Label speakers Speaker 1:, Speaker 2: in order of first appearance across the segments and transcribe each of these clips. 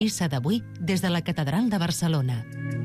Speaker 1: Missa d'avui des de la Catedral de Barcelona.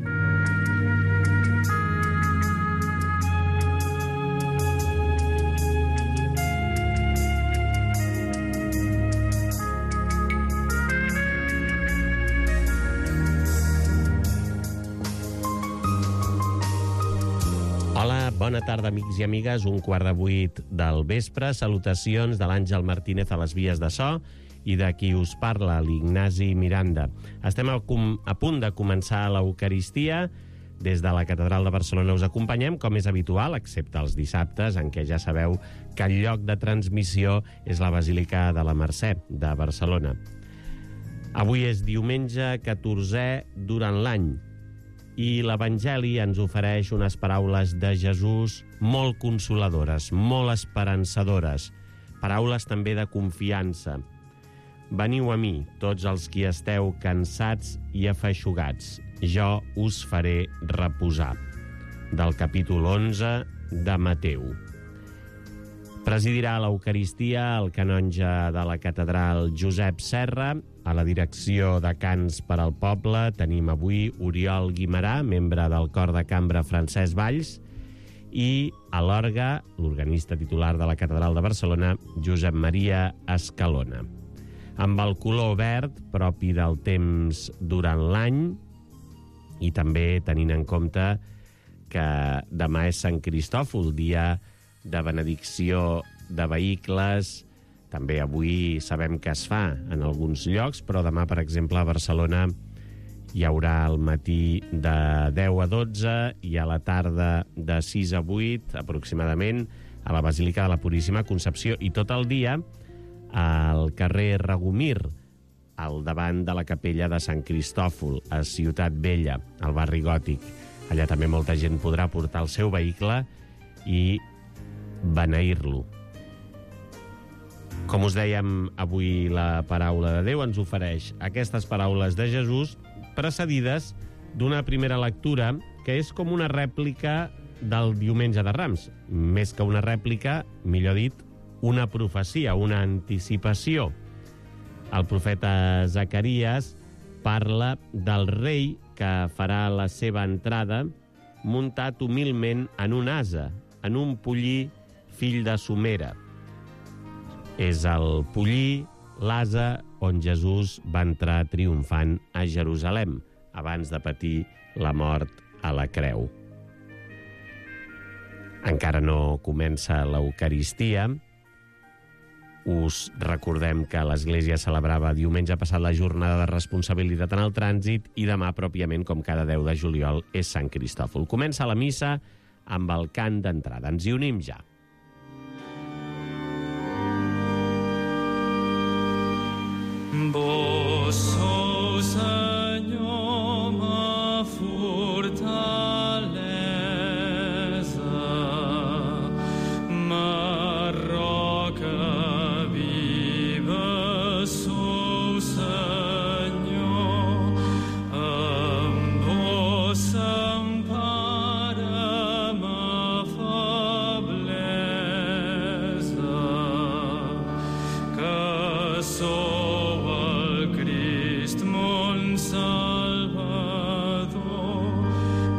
Speaker 2: Hola, bona tarda, amics i amigues. 7:15 del vespre. Salutacions de l'Àngel Martínez a les vies de so i de qui us parla, l'Ignasi Miranda. Estem a punt de començar l'Eucaristia. Des de la Catedral de Barcelona us acompanyem, com és habitual, excepte els dissabtes, en què ja sabeu que el lloc de transmissió és la Basílica de la Mercè de Barcelona. Avui és diumenge 14è durant l'any, i l'Evangeli ens ofereix unes paraules de Jesús molt consoladores, molt esperançadores, paraules també de confiança. Veniu a mi, tots els qui esteu cansats i afeixugats, jo us faré reposar. Del capítol 11 de Mateu. Presidirà l'Eucaristia el canonge de la catedral Josep Serra. A la direcció de Cants per al Poble tenim avui Oriol Guimerà, membre del cor de cambra Francesc Valls, i a l'orgue, l'organista titular de la catedral de Barcelona, Josep Maria Escalona. Amb el color verd, propi del temps durant l'any, i també tenint en compte que demà és Sant Cristòfol, dia de benedicció de vehicles. També avui sabem que es fa en alguns llocs, però demà, per exemple, a Barcelona hi haurà al matí de 10 a 12 i a la tarda de 6 a 8, aproximadament, a la Basílica de la Puríssima Concepció, i tot el dia al carrer Ragumir, al davant de la capella de Sant Cristòfol, a Ciutat Vella, al barri gòtic. Allà també molta gent podrà portar el seu vehicle i beneir-lo. Com us dèiem, avui la paraula de Déu ens ofereix aquestes paraules de Jesús precedides d'una primera lectura que és com una rèplica del Diumenge de Rams. Més que una rèplica, millor dit, una profecia, una anticipació. El profeta Zacaries parla del rei que farà la seva entrada muntat humilment en un ase, en un pollí fill de somera. És el pollí, l'ase, on Jesús va entrar triomfant a Jerusalem, abans de patir la mort a la creu. Encara no comença l'Eucaristia. Us recordem que l'Església celebrava diumenge passat la jornada de responsabilitat en el trànsit i demà, pròpiament, com cada 10 de juliol, és Sant Cristòfol. Comença la missa amb el cant d'entrada. Ens hi unim ja.
Speaker 3: Vos sou, Senyor, ma fortalesa, ma roca viva sou, Senyor, amb vos s'empara ma feblesa, que sou Salvador,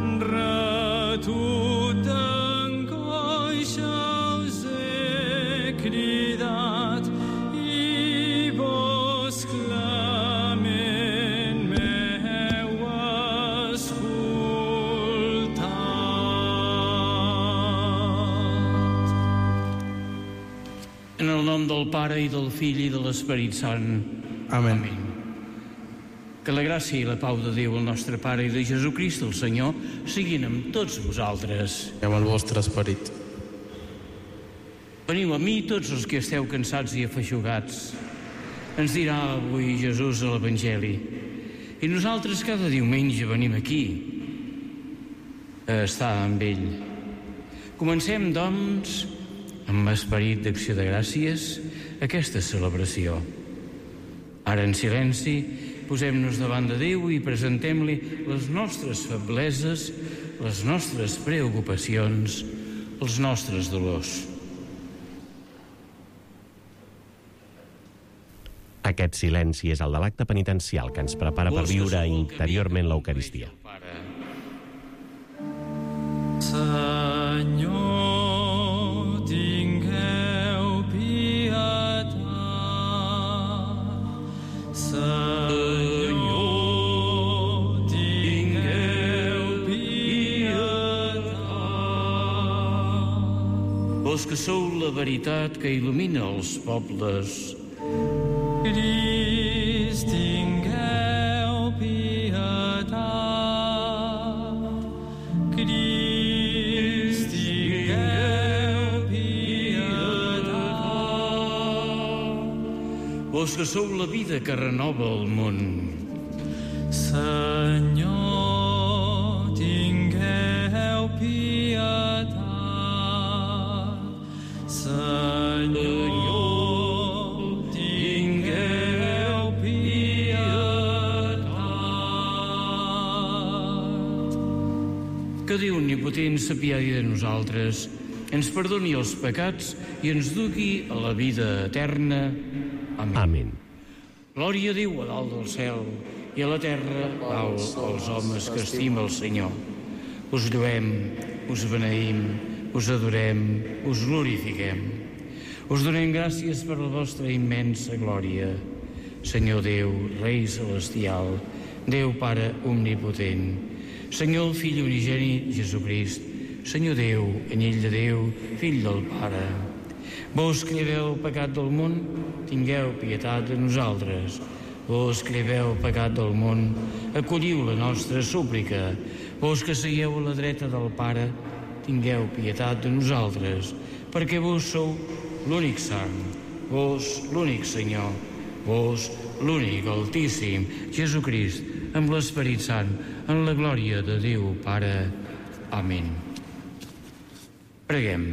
Speaker 3: retut d'angoixa us he cridat i vos clement m'heu escoltat.
Speaker 4: En el nom del Pare i del Fill i de l'Esperit Sant.
Speaker 3: Amén.
Speaker 4: Amén. Que la gràcia i la pau de Déu, el nostre Pare, i de Jesucrist, el Senyor, siguin amb tots vosaltres.
Speaker 3: I amb el vostre esperit.
Speaker 4: Veniu a mi tots els que esteu cansats i afeixugats. Ens dirà avui Jesús a l'Evangeli. I nosaltres cada diumenge venim aquí a estar amb ell. Comencem, doncs, amb esperit d'acció de gràcies, aquesta celebració. Ara, en silenci, posem-nos davant de Déu i presentem-li les nostres febleses, les nostres preocupacions, els nostres dolors.
Speaker 2: Aquest silenci és el de l'acte penitencial que ens prepara per viure interiorment l'Eucaristia.
Speaker 3: Senyor, tingueu pietat. Senyor, tingueu pietat.
Speaker 4: Vos que sou la veritat que il·lumina els pobles,
Speaker 3: Crist, tingueu pietat. Crist, tingueu pietat.
Speaker 4: vos que sou la vida que renova el món,
Speaker 3: Senyor, tingueu pietat. Senyor, tingueu pietat.
Speaker 4: que Déu omnipotent s'apiadi de nosaltres, ens perdoni els pecats i ens dugui a la vida eterna. Amén.
Speaker 2: Amén.
Speaker 4: Glòria a Déu a dalt del cel i a la terra pau als homes que estima el Senyor. Us lluem, us beneïm, us adorem, us glorifiquem. Us donem gràcies per la vostra immensa glòria. Senyor Déu, Rei Celestial, Déu Pare Omnipotent, Senyor Fill Unigènit Jesucrist, Senyor Déu, Anyell de Déu, Fill del Pare. Vos que lleveu el pecat del món, tingueu pietat de nosaltres. Vos que lleveu el pecat del món, acolliu la nostra súplica. Vos que seguieu a la dreta del Pare, tingueu pietat de nosaltres, perquè vos sou l'únic sant, vos l'únic Senyor, vos l'únic Altíssim, Jesucrist, amb l'Esperit Sant, en la glòria de Déu Pare. Amén. Preguem.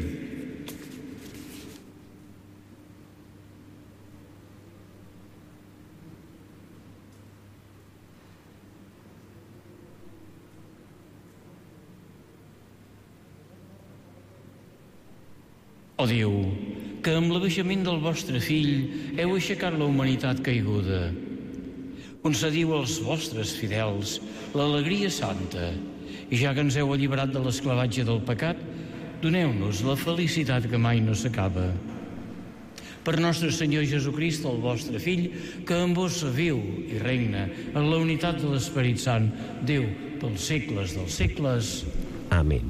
Speaker 4: Ó Déu, que amb l'abaixament del vostre Fill heu aixecat la humanitat caiguda. Concediu als vostres fidels l'alegria santa i ja que ens heu alliberat de l'esclavatge del pecat, doneu-nos la felicitat que mai no s'acaba. Per nostre Senyor Jesucrist, el vostre Fill, que amb vos viu i regna en la unitat de l'Esperit Sant, Déu pels segles dels segles.
Speaker 2: Amén.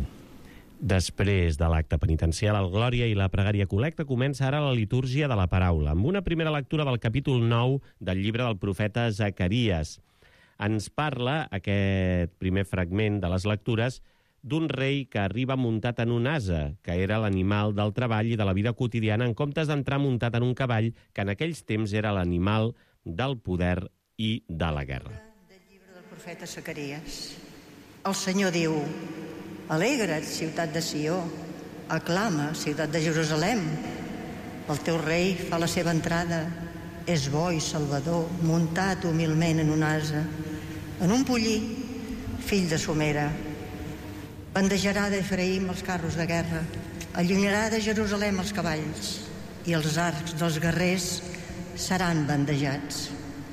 Speaker 2: Després de l'acte penitencial, el Glòria i la pregària col·lecta, comença ara la litúrgia de la paraula, amb una primera lectura del capítol 9 del llibre del profeta Zacaries. Ens parla, aquest primer fragment de les lectures, d'un rei que arriba muntat en un ase, que era l'animal del treball i de la vida quotidiana, en comptes d'entrar muntat en un cavall, que en aquells temps era l'animal del poder i de la guerra.
Speaker 5: Del llibre del profeta Zacaries. El Senyor diu: alegra't, ciutat de Sió, aclama, ciutat de Jerusalem. El teu rei fa la seva entrada, és bo i salvador, muntat humilment en un ase, en un pollí, fill de somera. Bandejarà d'Efraïm els carros de guerra, allunyarà de Jerusalem els cavalls, i els arcs dels guerrers seran bandejats.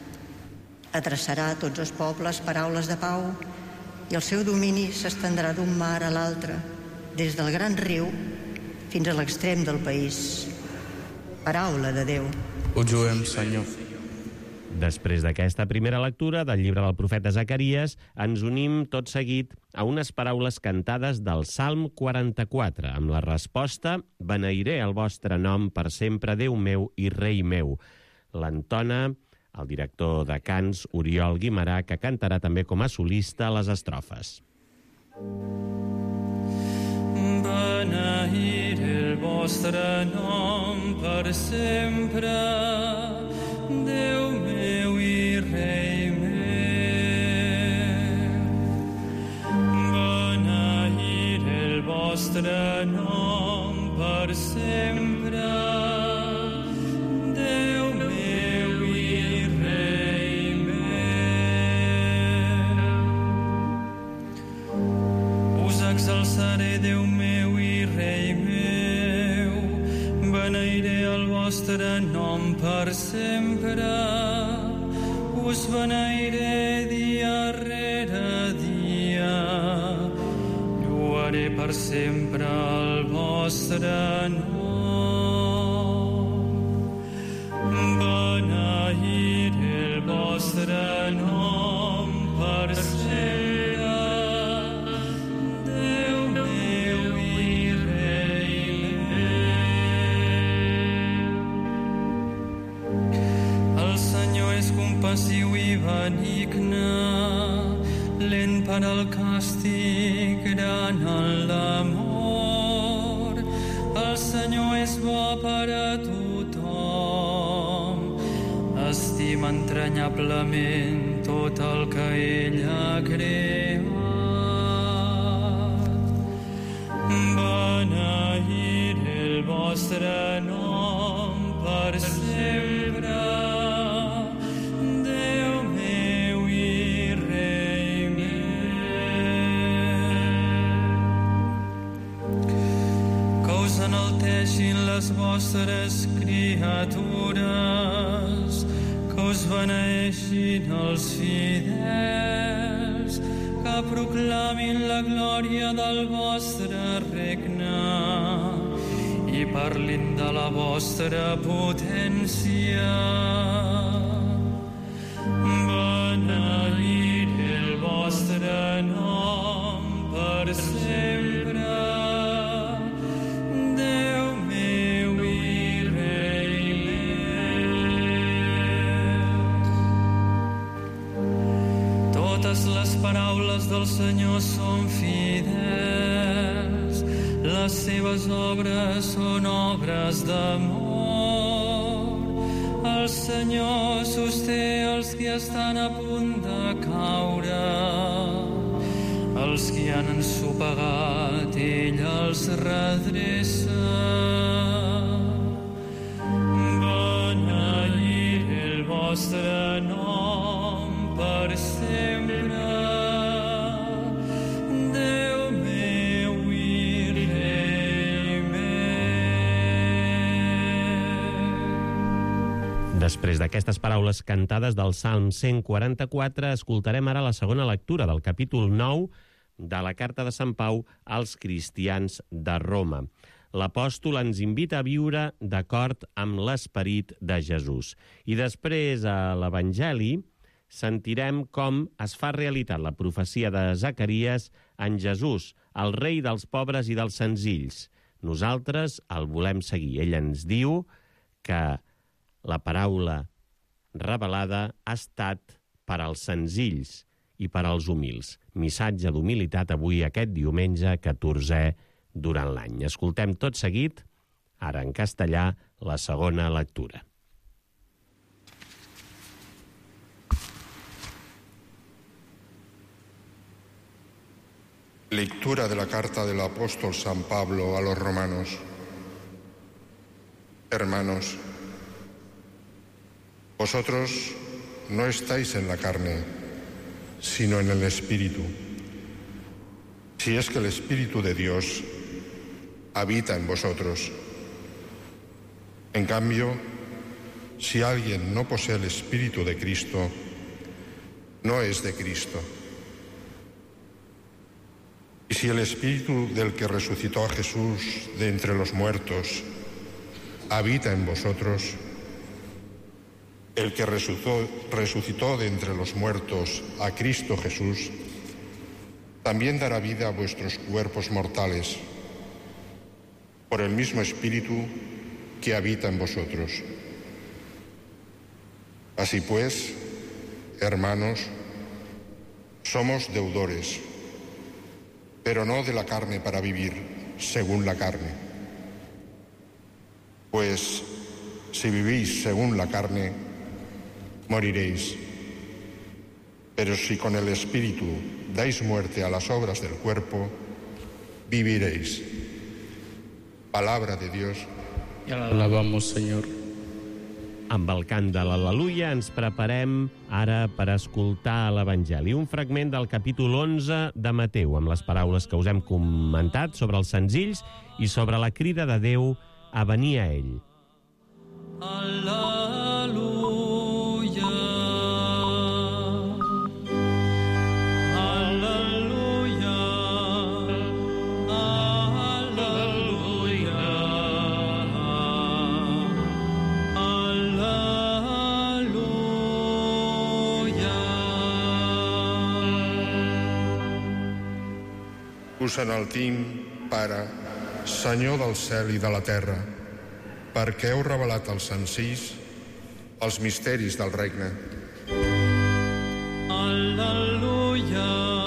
Speaker 5: Adreçarà a tots els pobles paraules de pau, i el seu domini s'estendrà d'un mar a l'altre, des del gran riu fins a l'extrem del país. Paraula de Déu.
Speaker 3: Ho juguem, Senyor.
Speaker 2: Després d'aquesta primera lectura del llibre del profeta Zacaries, ens unim tot seguit a unes paraules cantades del Salm 44, amb la resposta: beneiré el vostre nom per sempre, Déu meu i Rei meu. L'entona el director de cants, Oriol Guimarà, que cantarà també com a solista les estrofes.
Speaker 3: Beneiré el vostre nom per sempre, Déu meu i Rei meu. Beneiré el vostre nom per sempre, Déu meu i Rei meu. Us exalçaré, Déu meu i Rei meu, beneiré el vostre nom per sempre. us beneiré dia rere dia, lluaré per sempre el vostre nom. Beneiré el vostre nom per sempre, Déu meu i Rei meu. El Senyor és compassiu i benigne, lent per al càstig, gran en l'amor. El Senyor és bo per a tothom, estima entranyablement tot el que ell ha creat. Beneiré el vostre nom per sempre, Déu meu i Rei meu. Que us enalteixin les vostres criatures, que us beneeixin els fidels, que proclamin la glòria del vostre regne i parlin de la vostra potència. Beneiré el vostre nom per sempre, Déu meu i Rei meu. Totes les paraules del Senyor són fidels, les seves obres són obres d'amor. El Senyor sosté els que estan a punt de caure, els que han ensopegat, ell els redreça. Beneiré el vostre nom per sempre, Déu meu i Rei meu.
Speaker 2: Després d'aquestes paraules cantades del Salm 144, escoltarem ara la segona lectura del capítol 9 de la carta de Sant Pau als cristians de Roma. L'apòstol ens invita a viure d'acord amb l'esperit de Jesús. I després, a l'Evangeli, sentirem com es fa realitat la profecia de Zacaries en Jesús, el rei dels pobres i dels senzills. Nosaltres el volem seguir. Ell ens diu que la paraula revelada ha estat per als senzills i per als humils. Missatge d'humilitat avui, aquest diumenge 14è durant l'any. Escoltem tot seguit, ara en castellà, la segona lectura.
Speaker 6: Lectura de la carta del apóstol San Pablo a los romanos. Hermanos, vosotros no estáis en la carne, sino en el Espíritu, si es que el Espíritu de Dios habita en vosotros. En cambio, si alguien no posee el Espíritu de Cristo, no es de Cristo. Y si el Espíritu del que resucitó a Jesús de entre los muertos habita en vosotros, el que resucitó de entre los muertos a Cristo Jesús, también dará vida a vuestros cuerpos mortales, por el mismo Espíritu que habita en vosotros. Así pues, hermanos, somos deudores, pero no de la carne para vivir según la carne. Pues si vivís según la carne, moriréis. Pero si con el Espíritu dais muerte a las obras del cuerpo, viviréis. Palabra de Dios.
Speaker 4: I alabamos, Senyor.
Speaker 2: Amb el cant de l'Al·leluia ens preparem ara per escoltar l'Evangeli, un fragment del capítol 11 de Mateu, amb les paraules que us hem comentat sobre els senzills i sobre la crida de Déu a venir a ell.
Speaker 3: Al·leluia.
Speaker 6: us enaltim, Pare, Senyor del cel i de la terra, perquè heu revelat als senzills els misteris del regne.
Speaker 3: Al·leluia,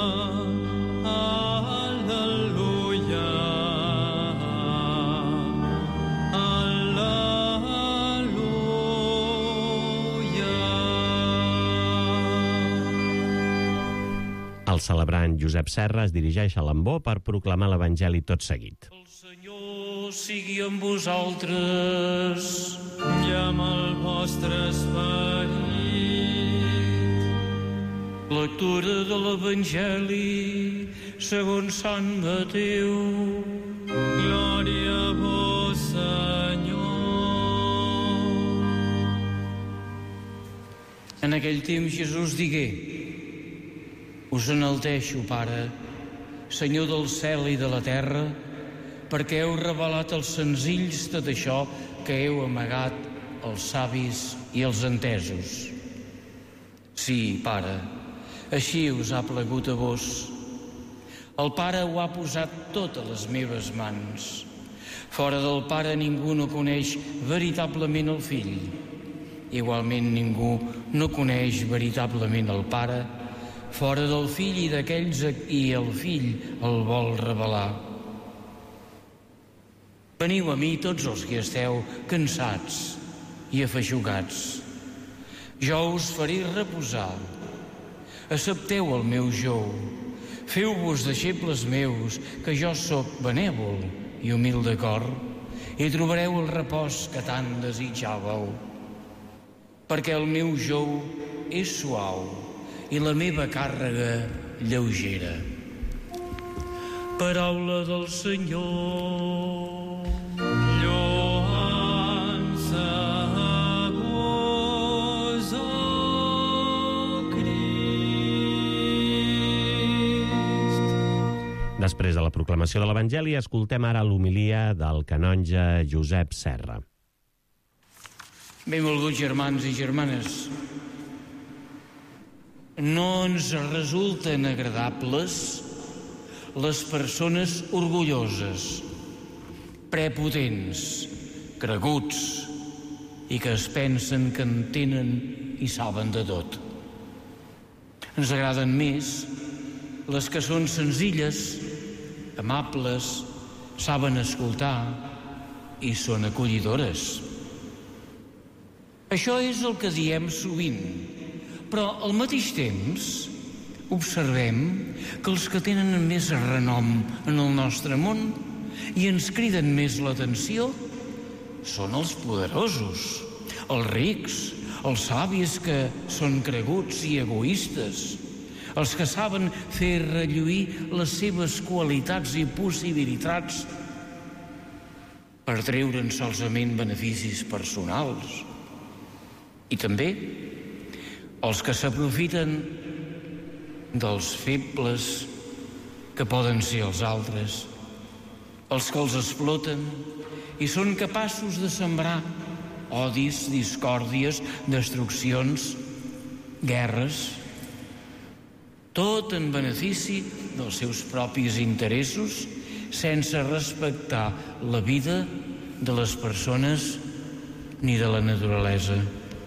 Speaker 3: al·leluia, al·leluia.
Speaker 2: El celebrant Josep Serra es dirigeix a l'ambó per proclamar l'Evangeli tot seguit.
Speaker 4: El Senyor sigui amb vosaltres
Speaker 3: I amb el vostre esperit.
Speaker 4: Lectura de l'Evangeli segons Sant Mateu.
Speaker 3: Glòria a vos, Senyor.
Speaker 4: En aquell temps Jesús digué: us enalteixo, Pare, Senyor del cel i de la terra, perquè heu revelat als senzills tot això que heu amagat als savis i als entesos. Sí, Pare, així us ha plagut a vos. El Pare ho ha posat tot a les meves mans. Fora del Pare ningú no coneix veritablement el Fill. Igualment ningú no coneix veritablement el Pare, fora del Fill i d'aquells a qui el Fill el vol revelar. Veniu a mi tots els que esteu cansats i afeixugats. Jo us faré reposar. Accepteu el meu jou. Feu-vos deixebles meus, que jo sóc benèvol i humil de cor, i trobareu el repòs que tant desitjàveu. Perquè el meu jou és suau i la meva càrrega lleugera. Paraula del Senyor.
Speaker 3: Lloança a vos, oh Crist.
Speaker 2: Després de la proclamació de l'Evangeli, escoltem ara l'homilia del canonge Josep Serra.
Speaker 4: Benvolguts germans i germanes, no ens resulten agradables les persones orgulloses, prepotents, creguts i que es pensen que en tenen i saben de tot. Ens agraden més les que són senzilles, amables, saben escoltar i són acollidores. Això és el que diem sovint, però al mateix temps observem que els que tenen més renom en el nostre món i ens criden més l'atenció són els poderosos, els rics, els savis que són creguts i egoistes, els que saben fer relluir les seves qualitats i possibilitats per treure'n solament beneficis personals. I també els que s'aprofiten dels febles que poden ser els altres, els que els exploten i són capaços de sembrar odis, discòrdies, destruccions, guerres, tot en benefici dels seus propis interessos, sense respectar la vida de les persones ni de la naturalesa.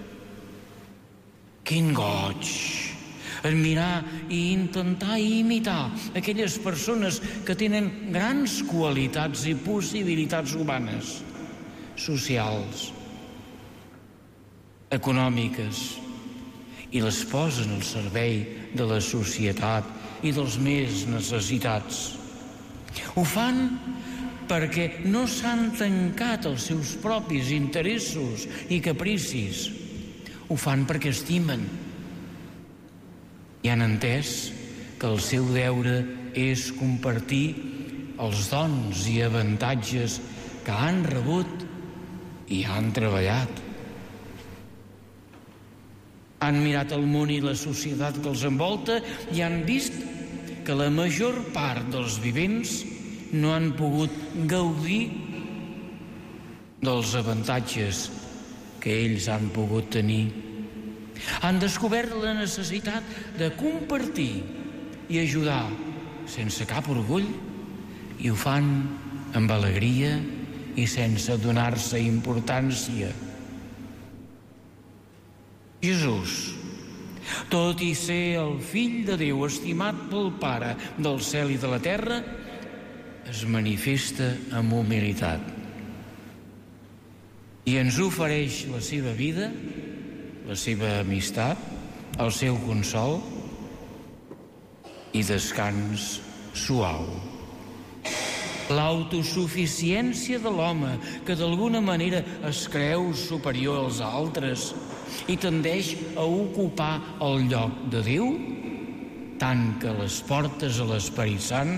Speaker 4: Quin goig admirar i intentar imitar aquelles persones que tenen grans qualitats i possibilitats humanes, socials, econòmiques, i les posen al servei de la societat i dels més necessitats. Ho fan perquè no s'han tancat els seus propis interessos i capricis. Ho fan perquè estimen i han entès que el seu deure és compartir els dons i avantatges que han rebut i han treballat. Han mirat el món i la societat que els envolta i han vist que la major part dels vivents no han pogut gaudir dels avantatges que ells han pogut tenir. Han descobert la necessitat de compartir i ajudar, sense cap orgull, i ho fan amb alegria i sense donar-se importància. Jesús, tot i ser el fill de Déu estimat pel Pare del cel i de la terra, es manifesta amb humilitat i ens ofereix la seva vida, la seva amistat, el seu consol i descans suau. L'autosuficiència de l'home, que d'alguna manera es creu superior als altres i tendeix a ocupar el lloc de Déu, tanca les portes a l'Esperit Sant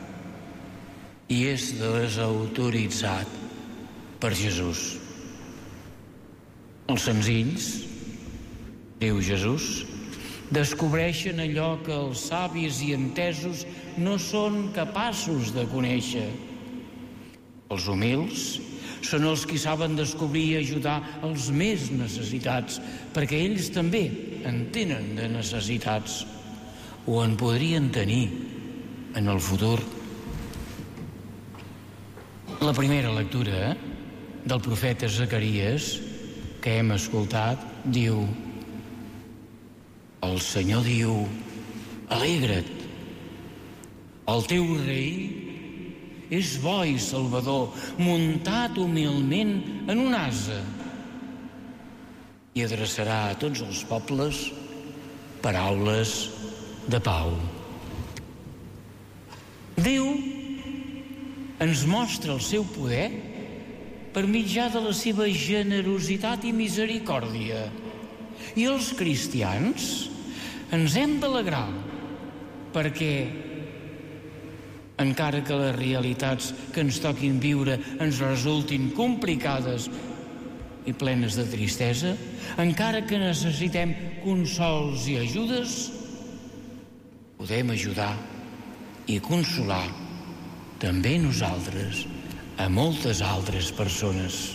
Speaker 4: i és desautoritzat per Jesús. Els senzills, diu Jesús, descobreixen allò que els savis i entesos no són capaços de conèixer. Els humils són els que saben descobrir i ajudar els més necessitats, perquè ells també en tenen de necessitats, o en podrien tenir en el futur. La primera lectura del profeta Zacaries que hem escoltat diu: el Senyor diu, alegra't, el teu rei és bo i salvador, muntat humilment en un ase, i adreçarà a tots els pobles paraules de pau. Déu ens mostra el seu poder per mitjà de la seva generositat i misericòrdia. I els cristians ens hem d'alegrar perquè, encara que les realitats que ens toquin viure ens resultin complicades i plenes de tristesa, encara que necessitem consols i ajudes, podem ajudar i consolar també nosaltres a moltes altres persones.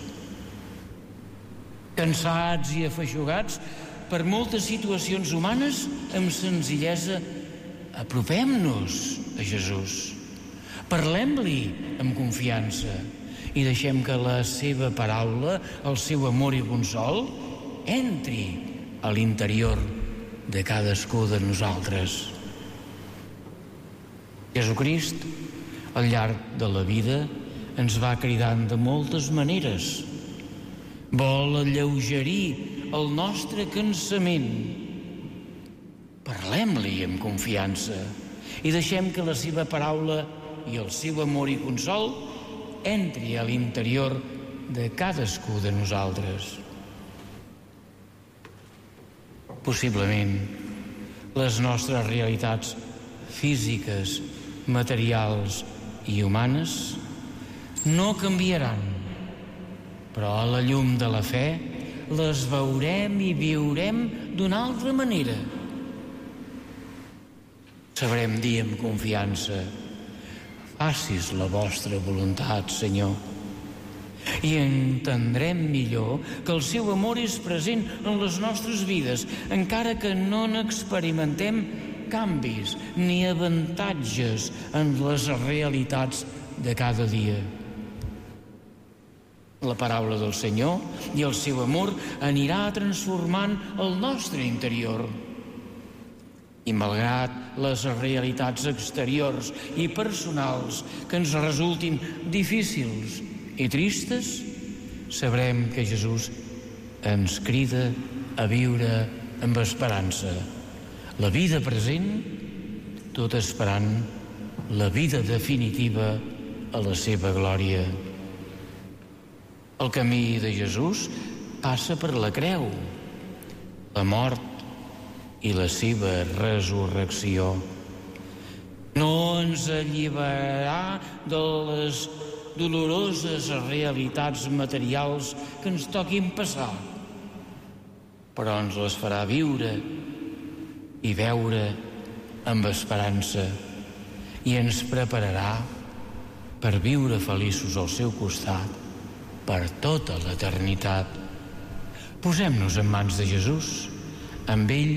Speaker 4: Cansats i afeixugats per moltes situacions humanes, amb senzillesa apropem-nos a Jesús, parlem-li amb confiança i deixem que la seva paraula, el seu amor i consol, entri a l'interior de cadascú de nosaltres. Jesucrist, al llarg de la vida, ens va cridant de moltes maneres. Vol alleugerir el nostre cansament. Parlem-li amb confiança i deixem que la seva paraula i el seu amor i consol entri a l'interior de cadascú de nosaltres. Possiblement, les nostres realitats físiques, materials i humanes no canviaran, però a la llum de la fe les veurem i viurem d'una altra manera. Sabrem dir amb confiança: facis la vostra voluntat, Senyor. I entendrem millor que el seu amor és present en les nostres vides, encara que no n'experimentem canvis ni avantatges en les realitats de cada dia. La paraula del Senyor i el seu amor anirà transformant el nostre interior. I malgrat les realitats exteriors i personals que ens resultin difícils i tristes, sabrem que Jesús ens crida a viure amb esperança la vida present, tot esperant la vida definitiva a la seva glòria. El camí de Jesús passa per la creu, la mort i la seva resurrecció. No ens alliberarà de les doloroses realitats materials que ens toquin passar, però ens les farà viure i veure amb esperança i ens prepararà per viure feliços al seu costat per tota l'eternitat. Posem-nos en mans de Jesús. Amb ell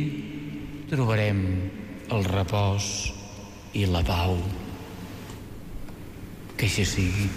Speaker 4: trobarem el repòs i la pau. Que així sigui.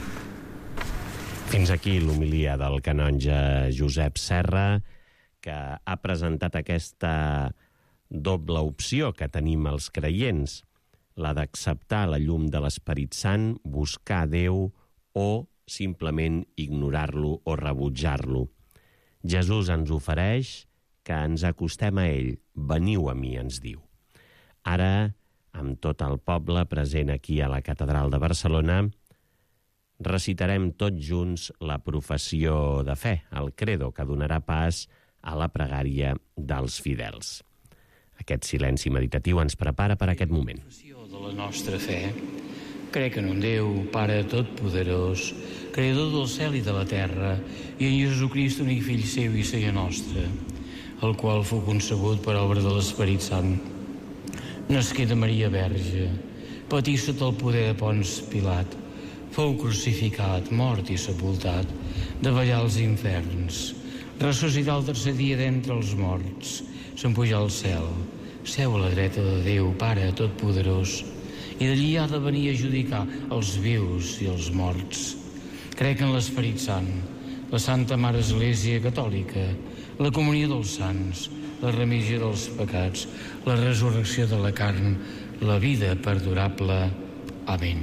Speaker 2: Fins aquí l'homilia del canonge Josep Serra, que ha presentat aquesta doble opció que tenim els creients, la d'acceptar la llum de l'Esperit Sant, buscar Déu o simplement ignorar-lo o rebutjar-lo. Jesús ens ofereix que ens acostem a ell. Veniu a mi, ens diu. Ara, amb tot el poble present aquí a la Catedral de Barcelona, recitarem tots junts la professió de fe, el credo, que donarà pas a la pregària dels fidels. Aquest silenci meditatiu ens prepara per aquest moment.
Speaker 4: De la nostra fe, crec en un Déu, Pare Totpoderós, Creador del cel i de la terra, i en Jesucrist, únic Fill seu i Senyor nostre, el qual fou concebut per obra de l'Esperit Sant. Nasqué de Maria Verge, patí sota el poder de Pons Pilat, fou crucificat, mort i sepultat, davallar als inferns, ressuscitar el tercer dia d'entre els morts, se'n pujar al cel, seu a la dreta de Déu, Pare Totpoderós, i d'allí ha de venir a judicar els vius i els morts. Crec en l'Esperit Sant, la Santa Mare Església Catòlica, la comunió dels sants, la remissió dels pecats, la resurrecció de la carn, la vida perdurable. Amén.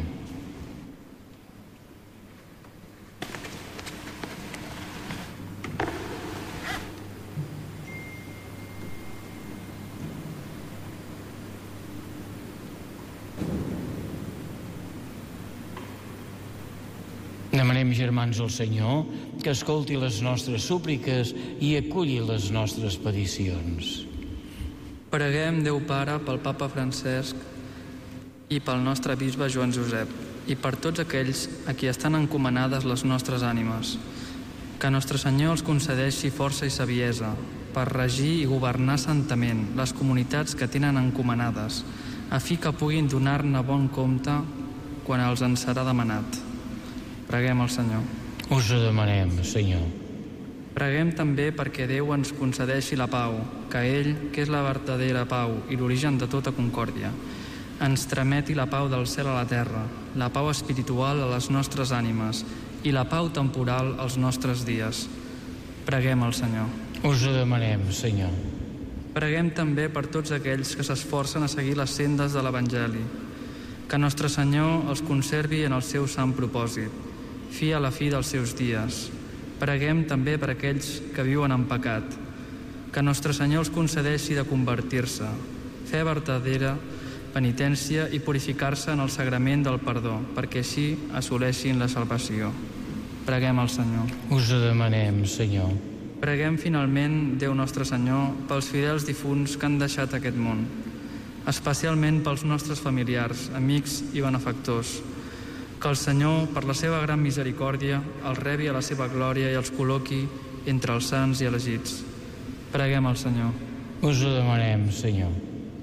Speaker 4: Demanem, germans, al Senyor que escolti les nostres súpliques i aculli les nostres peticions.
Speaker 3: Preguem, Déu Pare, pel Papa Francesc i pel nostre bisbe Joan Josep i per tots aquells a qui estan encomanades les nostres ànimes. Que Nostre Senyor els concedeixi força i saviesa per regir i governar santament les comunitats que tenen encomanades, a fi que puguin donar-ne bon compte quan els en serà demanat. Preguem al Senyor.
Speaker 4: Us ho demanem, Senyor.
Speaker 3: Preguem també perquè Déu ens concedeixi la pau, que ell, que és la verdadera pau i l'origen de tota concòrdia, ens trameti la pau del cel a la terra, la pau espiritual a les nostres ànimes i la pau temporal als nostres dies. Preguem al Senyor.
Speaker 4: Us ho demanem, Senyor.
Speaker 3: Preguem també per tots aquells que s'esforcen a seguir les sendes de l'Evangeli. Que Nostre Senyor els conservi en el seu sant propòsit, fi a la fi dels seus dies. Preguem també per aquells que viuen en pecat. Que Nostre Senyor els concedeixi de convertir-se, fe verdadera, penitència i purificar-se en el sagrament del perdó, perquè així assoleixin la salvació. Preguem al Senyor.
Speaker 4: Us ho demanem, Senyor.
Speaker 3: Preguem finalment, Déu Nostre Senyor, pels fidels difunts que han deixat aquest món, especialment pels nostres familiars, amics i benefactors. Que el Senyor, per la seva gran misericòrdia, els rebi a la seva glòria i els col·loqui entre els sants i elegits. Preguem al Senyor.
Speaker 4: Us ho demanem, Senyor.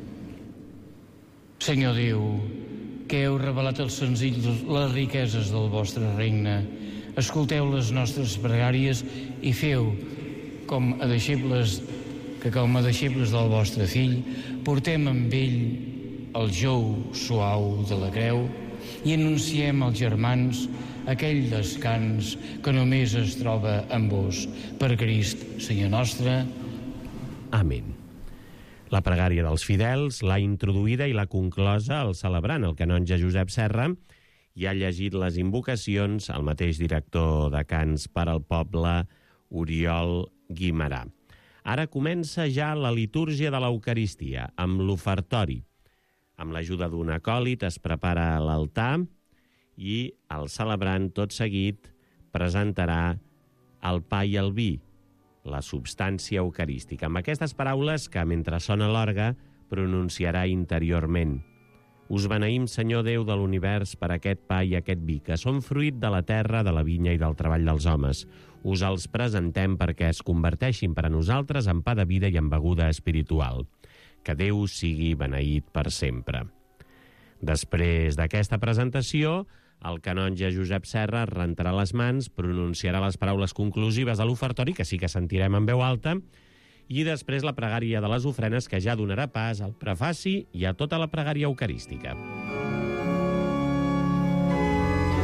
Speaker 4: Senyor Déu, que heu revelat als senzills les riqueses del vostre regne, escolteu les nostres pregàries i feu com a deixebles del vostre fill, portem amb ell el jou suau de la creu i anunciem als germans aquell descans que només es troba en vos. Per Crist, Senyor nostre.
Speaker 2: Amén. La pregària dels fidels l'ha introduïda i l'ha conclosa el celebrant, el canonge Josep Serra, i ha llegit les invocacions el mateix director de Cants per al Poble, Oriol Guimarà. Ara comença ja la litúrgia de l'Eucaristia, amb l'ofertori. Amb l'ajuda d'un acòlit es prepara l'altar i el celebrant, tot seguit, presentarà el pa i el vi, la substància eucarística, amb aquestes paraules que, mentre sona l'orgue, pronunciarà interiorment. Us beneïm, Senyor Déu de l'univers, per aquest pa i aquest vi, que són fruit de la terra, de la vinya i del treball dels homes. Us els presentem perquè es converteixin per a nosaltres en pa de vida i en beguda espiritual. Que Déu sigui beneït per sempre. Després d'aquesta presentació, el canonge Josep Serra rentarà les mans, pronunciarà les paraules conclusives de l'ofertori, que sí que sentirem en veu alta, i després la pregària de les ofrenes, que ja donarà pas al prefaci i a tota la pregària eucarística.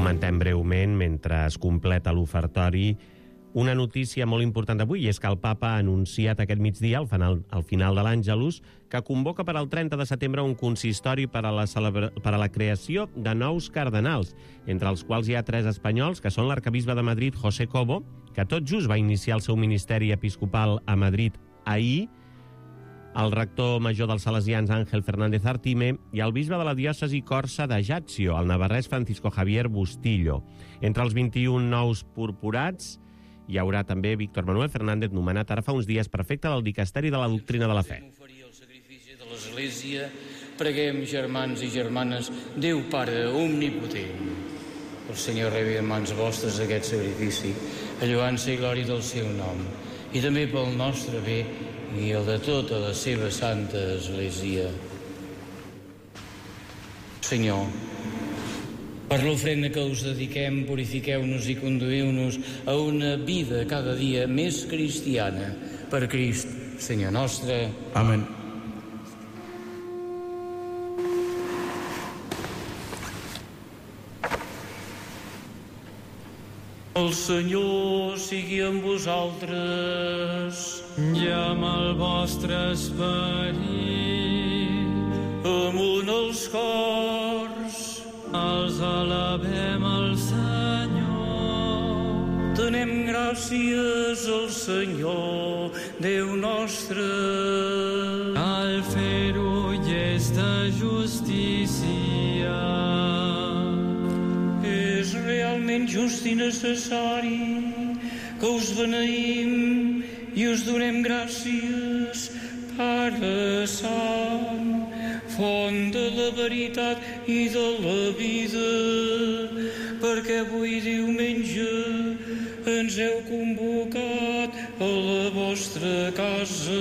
Speaker 2: Comentem breument, mentre es completa l'ofertori, una notícia molt important d'avui, i és que el papa ha anunciat aquest migdia, al final de l'Àngelus, que convoca per al 30 de setembre un consistori per a la creació de nous cardenals, entre els quals hi ha 3 espanyols, que són l'arcabisbe de Madrid, José Cobo, que tot just va iniciar el seu ministeri episcopal a Madrid ahir, el rector major dels salesians, Ángel Fernández Artime, i el bisbe de la diòcesi corsa d'Ajaccio, el navarrès Francisco Javier Bustillo. Entre els 21 nous purpurats hi haurà també Víctor Manuel Fernández, nomenat ara fa uns dies prefecte del Dicasteri de la Doctrina de la Fe.
Speaker 4: El sacrifici de l'Església, preguem, germans i germanes, Déu Pare omnipotent. El Senyor rebi en mans vostres aquest sacrifici, a lloança i glòria del seu nom, i també pel nostre bé i el de tota la seva santa Església. Senyor, per l'ofrena que us dediquem, purifiqueu-nos i conduïu-nos a una vida cada dia més cristiana. Per Crist, Senyor nostre.
Speaker 7: Amén.
Speaker 4: El Senyor sigui amb vosaltres.
Speaker 3: I amb el vostre esperit.
Speaker 4: Amunt els cors.
Speaker 3: Els alabem al Senyor.
Speaker 4: Donem gràcies al Senyor, Déu nostre.
Speaker 3: Cal fer-ho i és de justícia.
Speaker 4: És realment just i necessari que us beneïm i us donem gràcies, Pare Sant, font de la veritat i de la vida, perquè avui diumenge ens heu convocat a la vostra casa.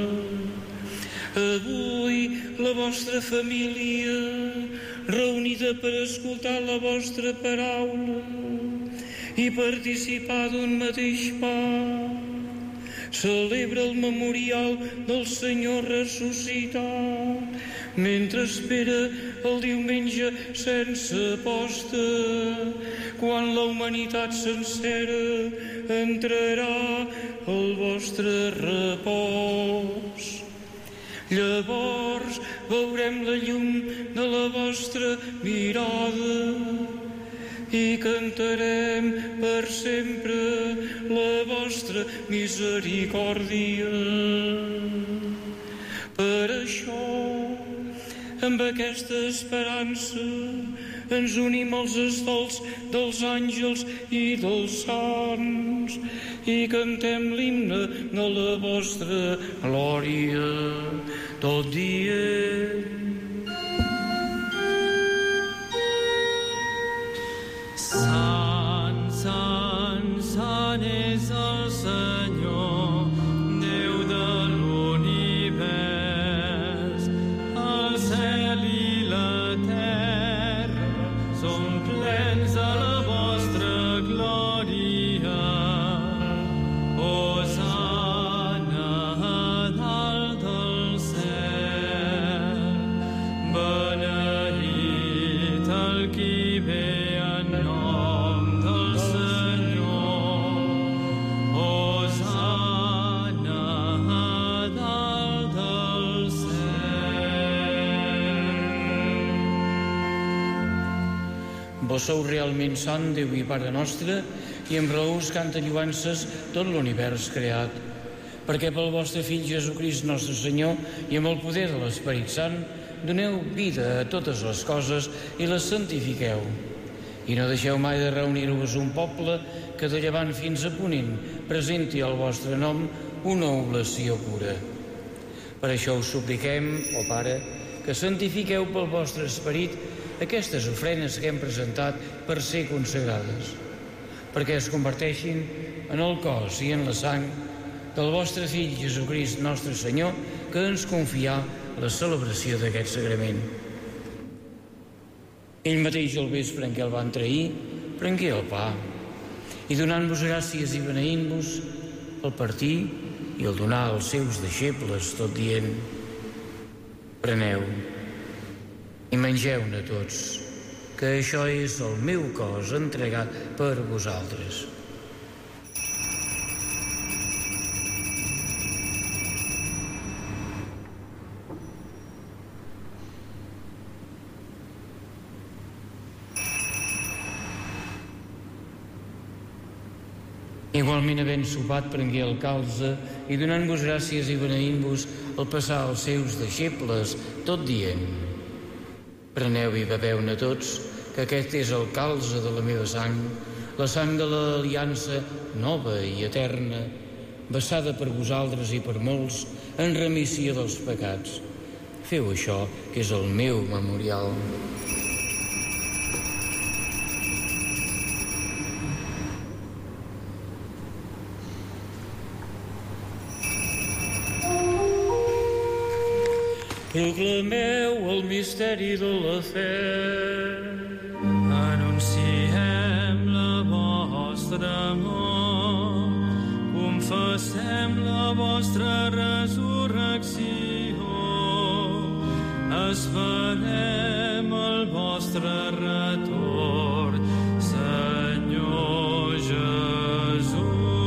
Speaker 4: Avui la vostra família, reunida per escoltar la vostra paraula i participar d'un mateix pa, celebra el memorial del Senyor ressuscitat, mentre espera el diumenge sense posta, quan la humanitat sencera entrarà al vostre repòs. Llavors veurem la llum de la vostra mirada i cantarem per sempre la vostra misericòrdia. Per això, amb aquesta esperança, ens unim als estols dels àngels i dels sants i cantem l'himne de la vostra glòria, tot dient:
Speaker 3: Sant, sant, sant és el Senyor, Déu de l'univers. El cel i la terra són plens de la vostra glòria. Hosana a dalt del cel. Beneït el qui ve en nom del Senyor. Hosana a dalt del cel.
Speaker 4: Vos sou realment sant, Déu i Pare nostre, i amb raó us canta lloances tot l'univers creat, perquè pel vostre Fill Jesucrist nostre Senyor i amb el poder de l'Esperit Sant doneu vida a totes les coses i les santifiqueu. I no deixeu mai de reunir-vos un poble que de llevant fins a ponent presenti al vostre nom una oblació pura. Per això us supliquem, ó Pare, que santifiqueu pel vostre esperit aquestes ofrenes que hem presentat per ser consagrades, perquè es converteixin en el cos i en la sang del vostre Fill Jesucrist nostre Senyor, que ens confià la celebració d'aquest sagrament. Ell mateix al vespre en què el van trair, prengué el pa i donant-vos gràcies i beneint-vos, el partí i el donà als seus deixebles, tot dient: preneu i mengeu-ne tots, que això és el meu cos entregat per vosaltres. Igualment, havent sopat, prengué el calze i donant-vos gràcies i beneint-vos el passar als seus deixebles, tot dient: preneu i beveu-ne tots, que aquest és el calze de la meva sang, la sang de l'aliança nova i eterna, vessada per vosaltres i per molts en remissió dels pecats. Feu això, que és el meu memorial. Proclameu el misteri de la fe.
Speaker 3: Anunciem la vostra mort, confessem la vostra resurrecció, esperem el vostre retorn, Senyor Jesús.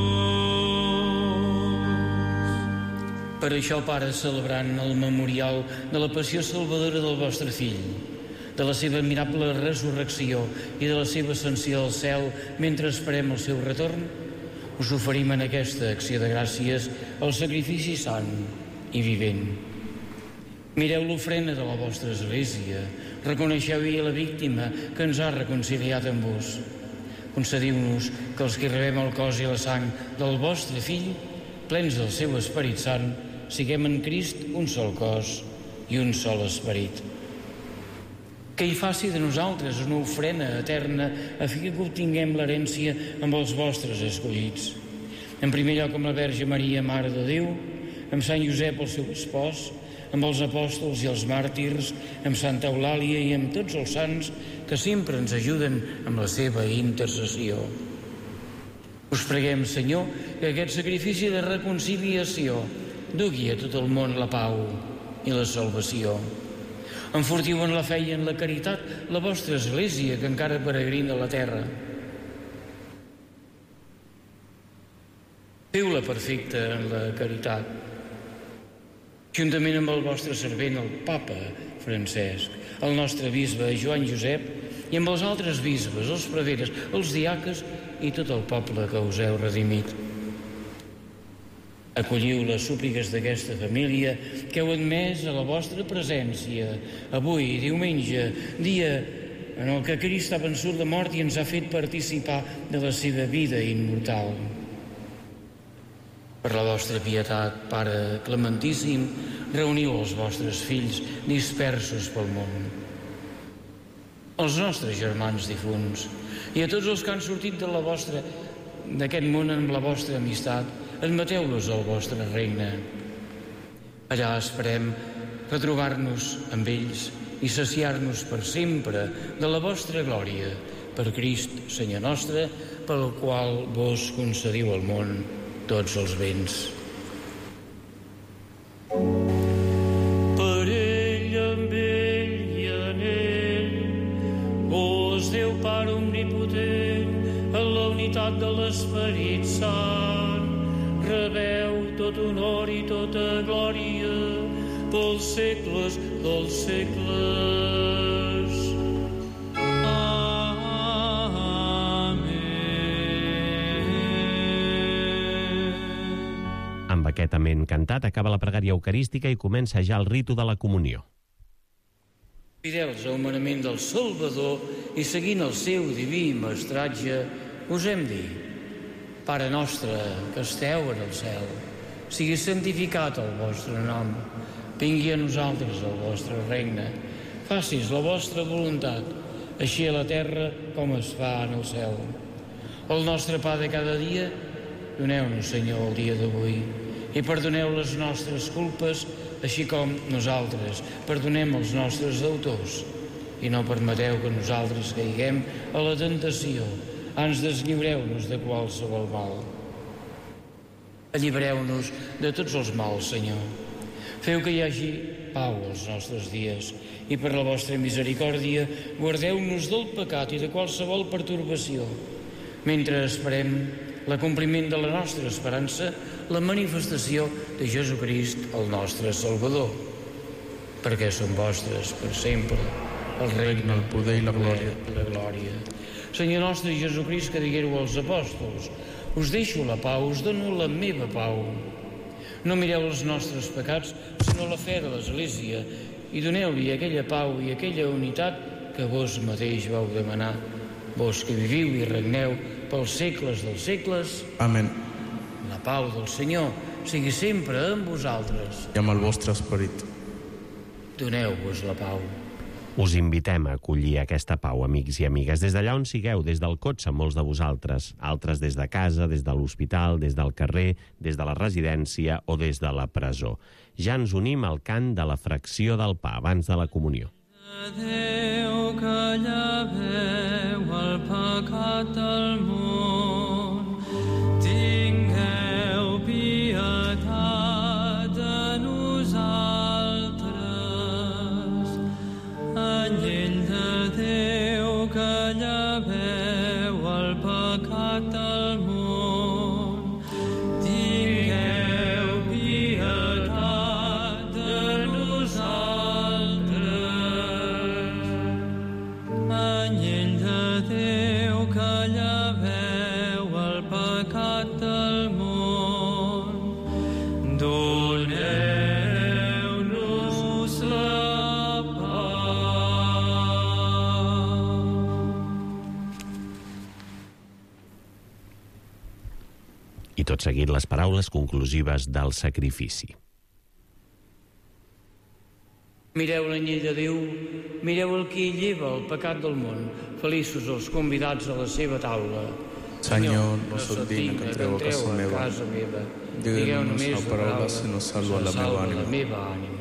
Speaker 4: Per això, Pare, celebrant el memorial de la passió salvadora del vostre Fill, de la seva admirable resurrecció i de la seva ascensió al cel mentre esperem el seu retorn, us oferim en aquesta acció de gràcies el sacrifici sant i vivent. Mireu l'ofrena de la vostra Església, reconeixeu-hi la víctima que ens ha reconciliat amb vos. Concediu-nos que els que rebem el cos i la sang del vostre Fill, plens del seu Esperit Sant, siguem en Crist un sol cos i un sol esperit. Que hi faci de nosaltres una ofrena eterna a fi que obtinguem l'herència amb els vostres escollits. En primer lloc amb la Verge Maria, Mare de Déu, amb Sant Josep, el seu espòs, amb els apòstols i els màrtirs, amb Santa Eulàlia i amb tots els sants que sempre ens ajuden amb la seva intercessió. Us preguem, Senyor, que aquest sacrifici de reconciliació dugui a tot el món la pau i la salvació. Enfortiu en la fe i en la caritat la vostra Església, que encara peregrina a la terra. Feu-la perfecta en la caritat, juntament amb el vostre servent, el Papa Francesc, el nostre bisbe Joan Josep, i amb els altres bisbes, els preveres, els diaques i tot el poble que us heu redimit. Acolliu les súpliques d'aquesta família que heu admès a la vostra presència avui, diumenge, dia en el que Crist ha vençut la mort i ens ha fet participar de la seva vida immortal. Per la vostra pietat, Pare Clementíssim, reuniu els vostres fills dispersos pel món, els nostres germans difunts i a tots els que han sortit d'aquest món amb la vostra amistat. Admeteu-los al vostre regne. Allà esperem retrobar-nos amb ells i saciar-nos per sempre de la vostra glòria, per Crist, Senyor nostre, pel qual vos concediu al món tots els béns. Per ell, amb ell i en ell, vos Déu Pare omnipotent, en la unitat de l'Esperit Sant, rebeu tot honor i tota glòria pels segles dels segles.
Speaker 2: Amén. Amb aquest amén cantat acaba la pregària eucarística i comença ja el ritu de la comunió.
Speaker 4: Fidels al manament del Salvador i seguint el seu diví mestratge, us hem dit: Pare nostre, que esteu en el cel, sigui santificat el vostre nom, vingui a nosaltres el vostre regne, facis la vostra voluntat, així a la terra com es fa en el cel. El nostre pa de cada dia, doneu-nos, Senyor, el dia d'avui, i perdoneu les nostres culpes, així com nosaltres perdonem els nostres deutors, i no permeteu que nosaltres caiguem a la tentació, ans deslliureu-nos de qualsevol mal. Allibereu-nos de tots els mals, Senyor. Feu que hi hagi pau als nostres dies i per la vostra misericòrdia guardeu-nos del pecat i de qualsevol pertorbació, mentre esperem l'acompliment de la nostra esperança, la manifestació de Jesucrist, el nostre Salvador. Perquè són vostres per sempre el regne, el poder i la glòria. Senyor nostre Jesucrist, que diguéreu als apòstols: us deixo la pau, us dono la meva pau. No mireu els nostres pecats, sinó la fe de l'Església, i doneu-li aquella pau i aquella unitat que vos mateix vau demanar, vos que viviu i regneu pels segles dels segles.
Speaker 7: Amén.
Speaker 4: La pau del Senyor sigui sempre amb vosaltres.
Speaker 7: I amb el vostre esperit.
Speaker 4: Doneu-vos la pau.
Speaker 2: Us invitem a acollir aquesta pau, amics i amigues, des d'allà on sigueu, des del cotxe, molts de vosaltres, altres des de casa, des de l'hospital, des del carrer, des de la residència o des de la presó. Ja ens unim al cant de la fracció del pa abans de la comunió.
Speaker 3: Déu que lleveu el pecat del món, tingueu pietat de nosaltres. Anyell de Déu que lleveu el pecat del món, tingueu pietat de nosaltres. Anyell de Déu que lleveu el pecat del món, doneu-nos la pau.
Speaker 2: I tot seguit les paraules conclusives del sacrifici.
Speaker 4: Mireu l'anyell de Déu, mireu el qui lleva el pecat del món. Feliços els convidats a la seva taula.
Speaker 7: Senyor, no sóc digne que entreu a casa meva. Digueu només una paraula, si no salva la meva ànima.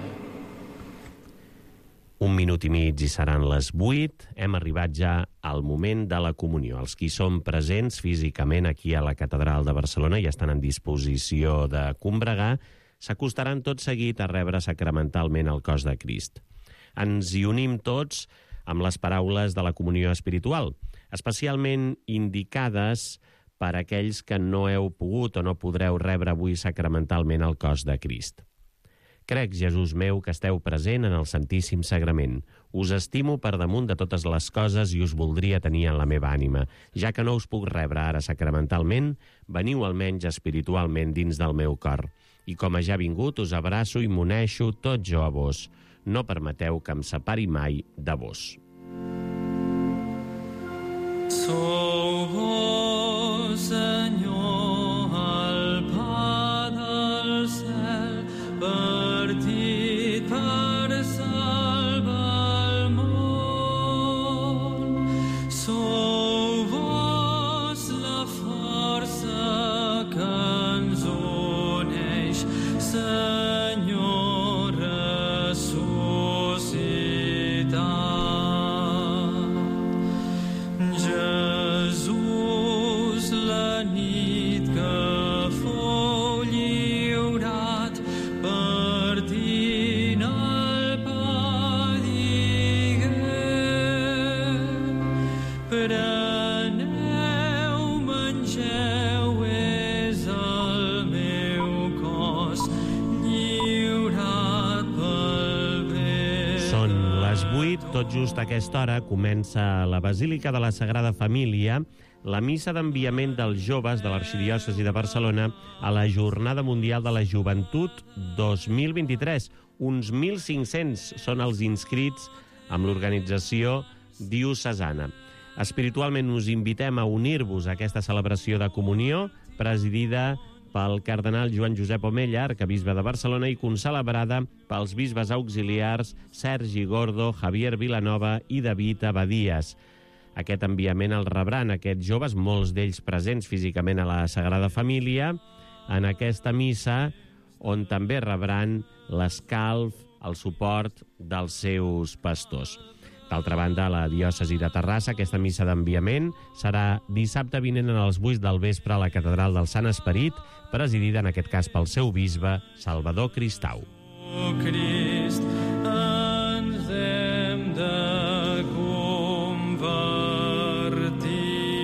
Speaker 2: 1 minut i mig i seran les 8. Hem arribat ja al moment de la comunió. Els qui són presents físicament aquí a la Catedral de Barcelona i estan en disposició de combregar, s'acostaran tot seguit a rebre sacramentalment el cos de Crist. Ens hi unim tots amb les paraules de la comunió espiritual, especialment indicades per a aquells que no heu pogut o no podreu rebre avui sacramentalment el cos de Crist. Crec, Jesús meu, que esteu present en el Santíssim Sagrament. Us estimo per damunt de totes les coses i us voldria tenir en la meva ànima. Ja que no us puc rebre ara sacramentalment, veniu almenys espiritualment dins del meu cor. I com a ja vingut, us abraço i m'uneixo tot jo a vos. No permeteu que em separi mai de vos.
Speaker 3: Sou vos, Senyor, el pa del cel, partit per salvar el món. Sou vos la força que ens uneix, Senyor ressuscitat. Jesús, la nit que fou lliurat, partint el pa digué: preneu, mengeu, és el meu cos lliurat pel bé.
Speaker 2: Són les 8, tot just a aquesta hora comença a la Basílica de la Sagrada Família la missa d'enviament dels joves de l'Arxidiòcesi de Barcelona a la Jornada Mundial de la Joventut 2023. Uns 1.500 són els inscrits amb l'organització diocesana. Espiritualment us invitem a unir-vos a aquesta celebració de comunió presidida pel cardenal Joan Josep Omella, arcabisbe de Barcelona, i concelebrada pels bisbes auxiliars Sergi Gordo, Javier Vilanova i David Abadías. Aquest enviament el rebran aquests joves, molts d'ells presents físicament a la Sagrada Família, en aquesta missa on també rebran l'escalf, el suport dels seus pastors. D'altra banda, a la diòcesi de Terrassa, aquesta missa d'enviament serà dissabte vinent a les 8 del vespre a la Catedral del Sant Esperit, presidida en aquest cas pel seu bisbe Salvador Cristau.
Speaker 8: Crist, ens hem de convertir.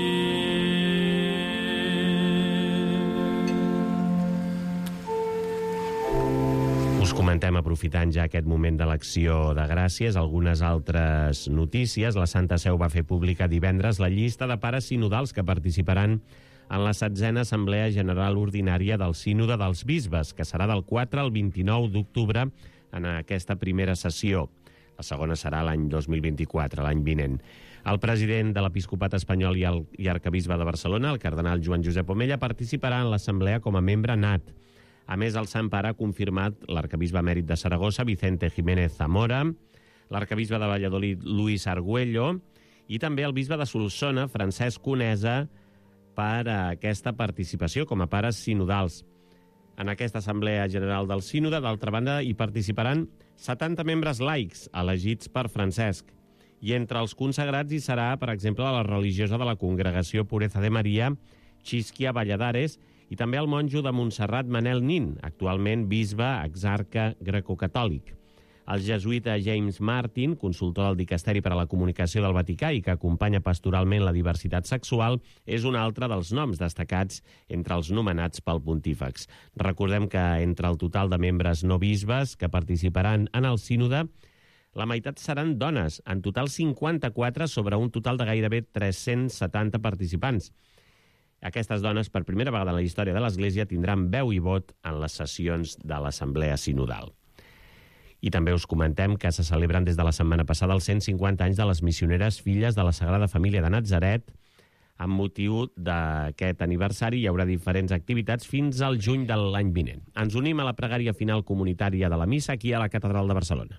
Speaker 2: Us comentem, aprofitant ja aquest moment de l'Acció de Gràcies, algunes altres notícies. La Santa Seu va fer pública divendres la llista de pares sinodals que participaran en la 7a Assemblea General Ordinària del Sínode dels Bisbes, que serà del 4 al 29 d'octubre en aquesta primera sessió. La segona serà l'any 2024, l'any vinent. El president de l'Episcopat espanyol i arcabisbe de Barcelona, el cardenal Joan Josep Omella, participarà en l'assemblea com a membre nat. A més, el Sant Pare ha confirmat l'arcabisbe emèrit de Saragossa, Vicente Jiménez Zamora, l'arcabisbe de Valladolid, Luis Argüello, i també el bisbe de Solsona, Francesc Conesa, per a aquesta participació com a pares sinodals. En aquesta Assemblea General del Sínode, d'altra banda, hi participaran 70 membres laics elegits per Francesc. I entre els consagrats hi serà, per exemple, la religiosa de la Congregació Pureza de Maria, Xisquia Valladares, i també el monjo de Montserrat Manel Nin, actualment bisbe exarca grecocatòlic. El jesuïta James Martin, consultor del Dicasteri per a la Comunicació del Vaticà i que acompanya pastoralment la diversitat sexual, és un altre dels noms destacats entre els nomenats pel pontífex. Recordem que entre el total de membres no bisbes que participaran en el sínode, la meitat seran dones, en total 54 sobre un total de gairebé 370 participants. Aquestes dones, per primera vegada en la història de l'Església, tindran veu i vot en les sessions de l'Assemblea Sinodal. I també us comentem que se celebren des de la setmana passada els 150 anys de les missioneres filles de la Sagrada Família de Natzaret. Amb motiu d'aquest aniversari hi haurà diferents activitats fins al juny de l'any vinent. Ens unim a la pregària final comunitària de la missa aquí a la Catedral de Barcelona.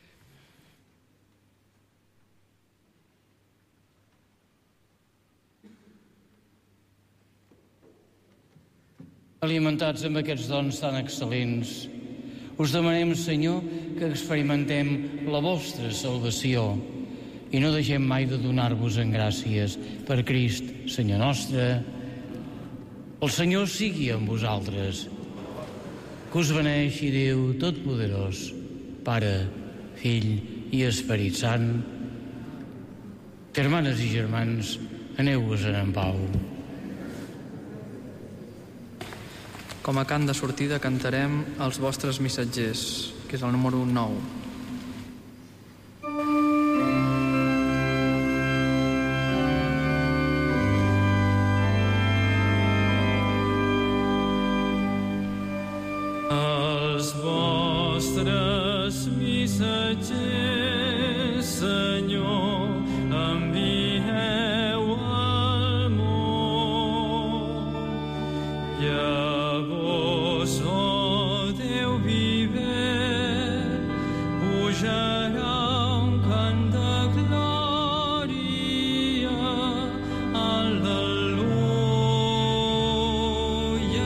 Speaker 4: Alimentats amb aquests dons tan excel·lents, us demanem, Senyor, que experimentem la vostra salvació i no deixem mai de donar-vos en gràcies per Crist, Senyor nostre. El Senyor sigui amb vosaltres. Que us beneixi Déu Totpoderós, Pare, Fill i Esperit Sant. Germanes i germans, aneu-vos-en en pau.
Speaker 3: Com a cant de sortida cantarem Els vostres missatgers, que és el número 9.
Speaker 8: Els vostres missatgers, Senyor, envieu al món. Llavors, oh Déu vivent, pujarà un cant de glòria. Al·leluia.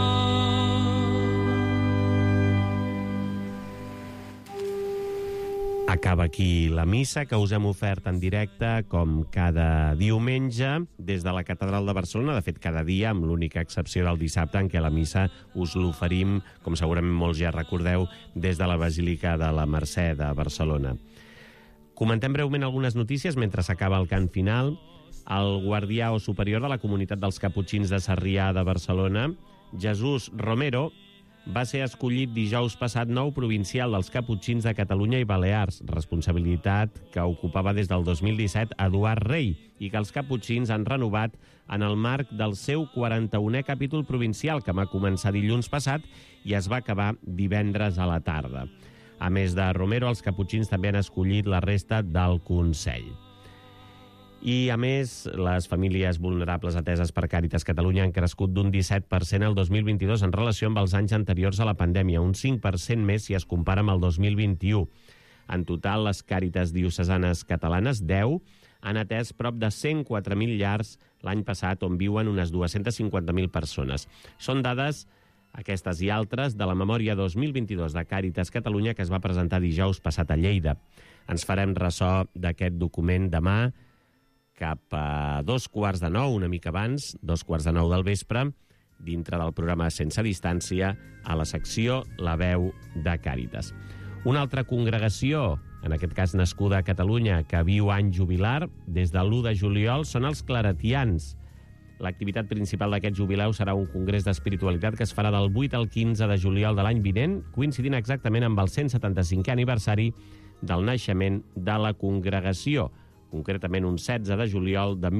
Speaker 2: Acaba aquí la missa que us hem ofert en directe, com cada diumenge, des de la Catedral de Barcelona. De fet, cada dia, amb l'única excepció del dissabte, en què la missa us l'oferim, com segurament molts ja recordeu, des de la Basílica de la Mercè de Barcelona. Comentem breument algunes notícies mentre s'acaba el cant final. El guardià o superior de la comunitat dels Caputxins de Sarrià de Barcelona, Jesús Romero, va ser escollit dijous passat nou provincial dels Caputxins de Catalunya i Balears, responsabilitat que ocupava des del 2017 Eduard Rey, i que els Caputxins han renovat en el marc del seu 41è capítol provincial, que va començar dilluns passat i es va acabar divendres a la tarda. A més de Romero, els Caputxins també han escollit la resta del Consell. I, a més, les famílies vulnerables ateses per Càritas Catalunya han crescut d'un 17% el 2022 en relació amb els anys anteriors a la pandèmia, un 5% més si es compara amb el 2021. En total, les Càritas diocesanes catalanes, 10, han atès prop de 104.000 llars l'any passat, on viuen unes 250.000 persones. Són dades, aquestes i altres, de la memòria 2022 de Càritas Catalunya, que es va presentar dijous passat a Lleida. Ens farem ressò d'aquest document demà, cap a 8:45, una mica abans, 8:45 del vespre, dintre del programa Sense Distància, a la secció La Veu de Càritas. Una altra congregació, en aquest cas nascuda a Catalunya, que viu any jubilar, des de l'1 de juliol, són els claretians. L'activitat principal d'aquest jubileu serà un congrés d'espiritualitat que es farà del 8 al 15 de juliol de l'any vinent, coincidint exactament amb el 175è aniversari del naixement de la congregació, concretament un 16 de juliol de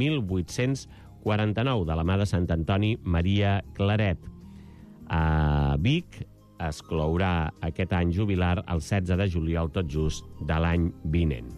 Speaker 2: 1849, de la mà de Sant Antoni Maria Claret. A Vic es clourà aquest any jubilar el 16 de juliol, tot just, de l'any vinent.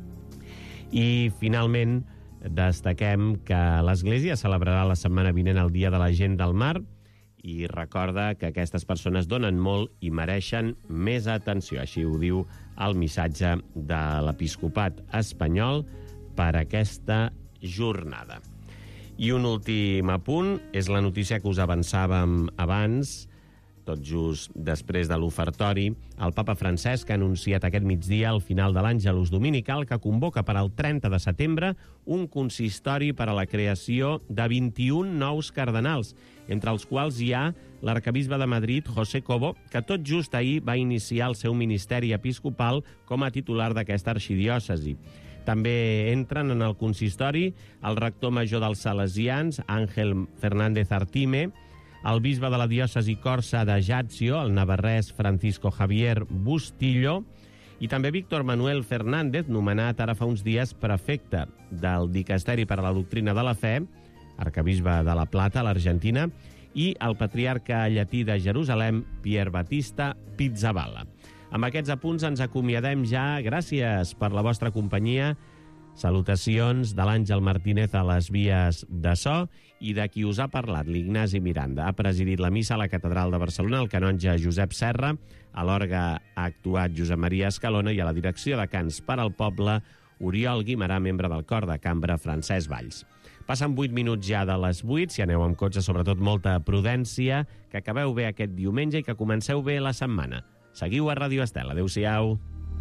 Speaker 2: I, finalment, destaquem que l'Església celebrarà la setmana vinent el Dia de la Gent del Mar i recorda que aquestes persones donen molt i mereixen més atenció. Així ho diu el missatge de l'Episcopat espanyol per aquesta jornada. I un últim apunt és la notícia que us avançàvem abans, tot just després de l'ofertori. El papa Francesc ha anunciat aquest migdia el final de l'Àngelus Dominical, que convoca per al 30 de setembre un consistori per a la creació de 21 nous cardenals, entre els quals hi ha l'arcabisbe de Madrid, José Cobo, que tot just ahir va iniciar el seu ministeri episcopal com a titular d'aquesta arxidiòcesi. També entren en el consistori el rector major dels salesians, Ángel Fernández Artime, el bisbe de la diòcesi corsa d'Ajaccio, el navarrès Francisco Javier Bustillo, i també Víctor Manuel Fernández, nomenat ara fa uns dies prefecte del Dicasteri per a la Doctrina de la Fe, arcabisbe de La Plata, a l'Argentina, i el patriarca llatí de Jerusalem, Pierre Batista Pizzaballa. Amb aquests apunts ens acomiadem ja. Gràcies per la vostra companyia. Salutacions de l'Àngel Martínez a les vies de so i de qui us ha parlat, l'Ignasi Miranda. Ha presidit la missa a la Catedral de Barcelona el canonge Josep Serra, a l'orgue ha actuat Josep Maria Escalona i a la direcció de Cants per al Poble, Oriol Guimarà, membre del cor de cambra Francesc Valls. Passen 8 minuts ja de les 8, si aneu amb cotxe, sobretot molta prudència, que acabeu bé aquest diumenge i que comenceu bé la setmana. Seguiu a Ràdio Estel. Adéu-siau.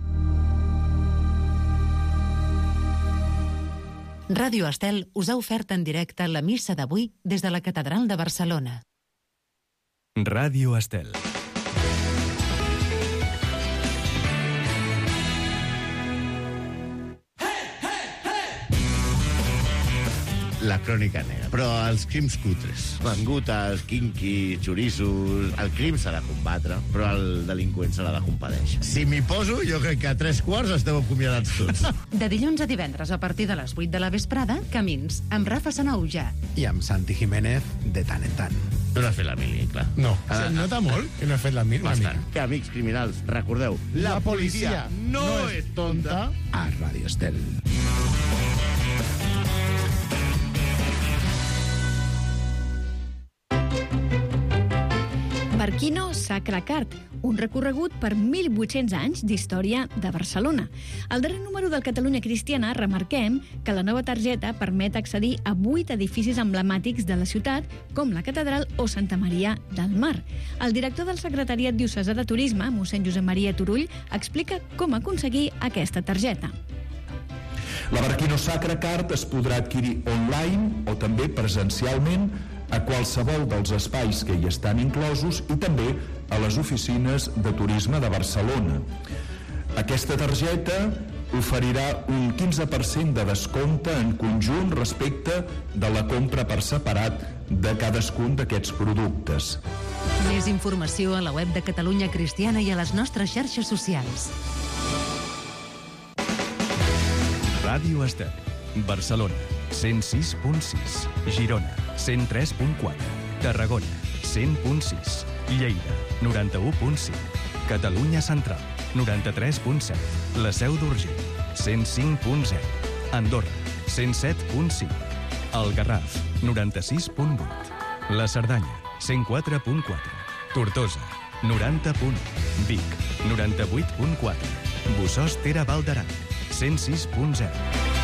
Speaker 1: Ràdio Estel us ha ofert en directe la missa d'avui des de la Catedral de Barcelona.
Speaker 9: Ràdio Estel.
Speaker 10: La crònica negra. Però els crims cutres, mangutes, quinquis, xorissos... El crim s'ha de combatre, però el delinqüent se l'ha de compadèixer. Si m'hi poso, jo crec que a 3/4 esteu acomiadats tots.
Speaker 1: De dilluns a divendres, a partir de les 8 de la vesprada, Camins, amb Rafa Sanauja.
Speaker 11: I amb Santi Jiménez, de tant en tant.
Speaker 10: Tu no has fet la mili, clar.
Speaker 11: No. Se nota molt que no he fet la mili.
Speaker 10: Bastant. Que, amics criminals, recordeu, la policia no és tonta.
Speaker 11: A Ràdio Estel.
Speaker 12: Barquino Sacracart, un recorregut per 1.800 anys d'història de Barcelona. Al darrer número del Catalunya Cristiana remarquem que la nova targeta permet accedir a 8 edificis emblemàtics de la ciutat, com la Catedral o Santa Maria del Mar. El director del Secretariat Diocesà de Turisme, mossèn Josep Maria Turull, explica com aconseguir aquesta targeta.
Speaker 13: La Barquino Sacracart es podrà adquirir online o també presencialment a qualsevol dels espais que hi estan inclosos i també a les oficines de turisme de Barcelona. Aquesta targeta oferirà un 15% de descompte en conjunt respecte de la compra per separat de cadascun d'aquests productes.
Speaker 1: Més informació a la web de Catalunya Cristiana i a les nostres xarxes socials.
Speaker 9: Ràdio Estel, Barcelona, 106.6, Girona, 103.4, Tarragona, 100.6, Lleida, 91.5, Catalunya Central, 93.7, la Seu d'Urgell, 105.0, Andorra, 107.5, el Garraf, 96.8, la Cerdanya, 104.4, Tortosa, 90.1, Vic, 98.4, Bossòst Val d'Aran, 106.0.